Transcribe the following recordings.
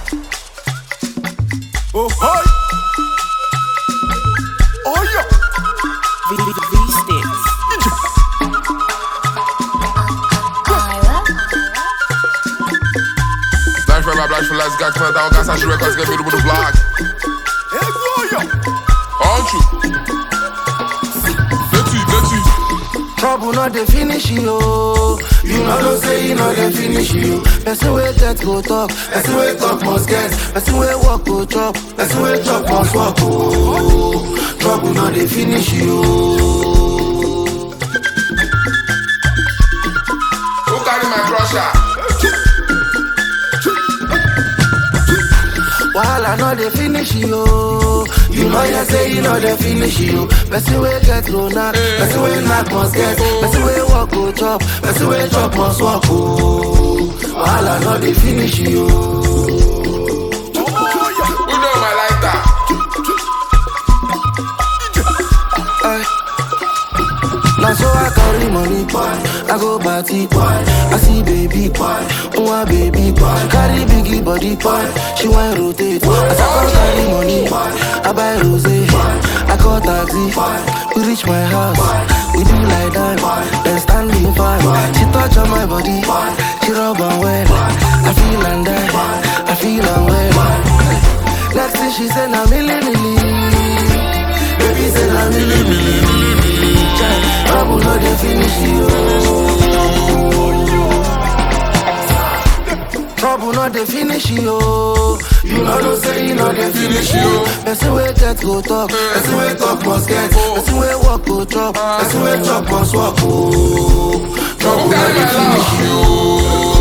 Oh hi. Oh yeah. V-Sticks. Blijf bij mij, blijf voor les, kijk met elkaar, als je records, geef me de vlag. Hey boy. Antje. Let's see. Trouble not the finish you. You know don't say you know the finish you. Person wey get go talk, person wey talk must get. Person wey walk go chop, person wey chop must walk. Oh, trouble not the finish you. Who carry my crusher? Wahala no dey finish you. You know you say you know dey finish you. Person wey get go knock, person wey knock must get. Person wey walk go chop, person wey chop must walk. Oh, wahala no dey finish you. Who know my lighter? Now so I carry money, I go party, I see baby, oh baby, she carry biggie body, she want rotate. As I come carry money, I buy rosé, I call taxi, we reach my house, we do like that, then stand in fine. She touch on my body, she rub on well, I feel and die, I feel and well. Next thing she said, na milli, baby said na milli. Trouble not the finish you. Trouble not the finish you. You know don't say you know the finish you. Person wey get go talk, person wey talk must get. Person wey walk go chop, person wey chop must walk. Oh, trouble not the finish you.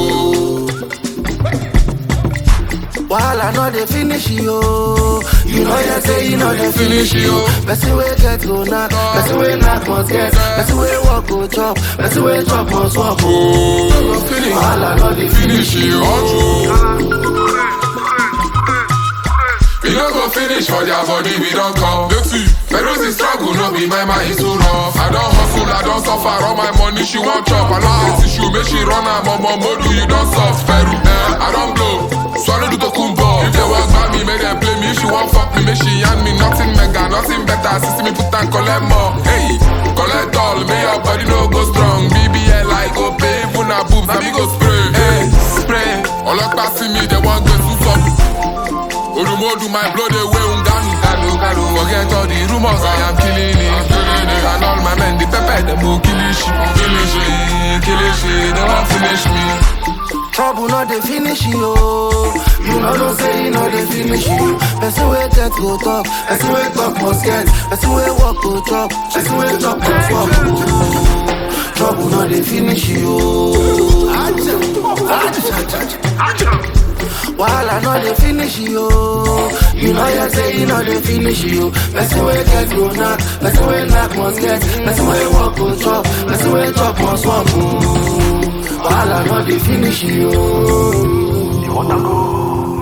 Wahala no dey finish you. You know you say you know dey finish you. Person wey get go knock, person wey knock must get. Person wey walk go chop, person wey chop must walk. Oh, wahala no dey finish you. We don't go finish for their body, we don't come. Let's see. Ferozi struggle, no be my mind is too rough. I don't hustle, I don't suffer, all my money she want chop. I love this issue, make she run her mama modu, you don't soft. Peru, I don't blow, swallow the tokumbo. If they walk by me, make them play me. If she want fuck me, make she hand me nothing mega, nothing better. Sister me put and collect more. Hey, collect all, may your body no go strong. BBL I go pay, put her boobs, now me go spray. Hey, spray, all up passing me, they want to do something. Odumodu, my blood away ungani. Kalu, forget all the rumors, I am killing it. And all my men, the pepper, them will kill it. They won't finish me. Trouble not the finish you. You know don't say you know they finish you. Person wey get go talk, person wey talk must get. Person wey walk go chop, person wey chop must walk. Trouble not the finish you. Wahala no dey finish you. You know you say you know they finish you. Person wey get go knock, person wey knock must get. Person wey walk go chop, person wey chop must walk. Wahala no dey finish you. You wanna go?